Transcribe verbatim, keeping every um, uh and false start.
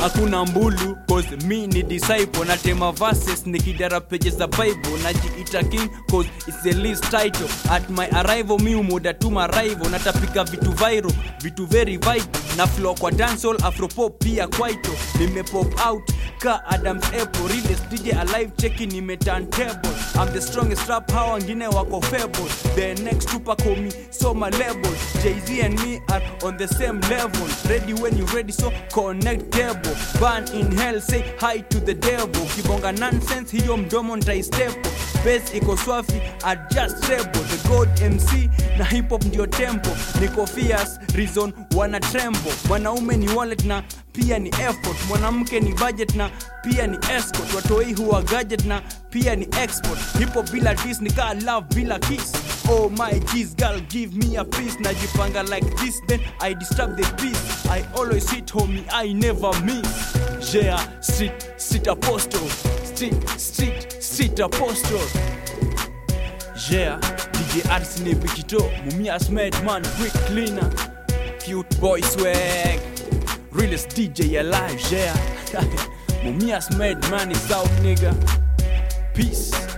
hakuna mbulu cause me ni disciple. Na tema verses nikidara pages za Bible. Najiita king cause it's the least title. At my arrival mi umoda tu marival. Natapika vitu viral, vitu very vital. Na flow kwa dancehall, afropop pia kwaito. Nime pop out ka Adam's apple. Realest D J alive checking nime turntable. I'm the strongest rap, hawa wengine wako feeble. The next tupa call me so my label. Jay-Z and me are on the same level. Ready when you ready, so connect cable. Burn in hell, say hi to the devil. Kibonga nonsense, hiyo mdomo ntai stepo. Bass iko swafi, adjust treble. The God M C na hip hop ndio tempo. Niko fierce, reason wana tremble. Mwanaume ni wallet na pia ni effort. Mwanamke ni budget na pia ni escort. Watoi huwa gadget na pia ni export. Hip hop bila diss ni ka love bila kiss. Oh my G's, girl give me a piece. Najipanga like this, then I disturb the peace. I always hit homie, I never miss. Yeah, street, street apostle. Street, street, street apostle. Yeah, D J Arsene Bikito. Mumias mad man, quick cleaner. Cute boy swag. Realest D J alive, yeah. Mumias mad man is out, nigga. Peace.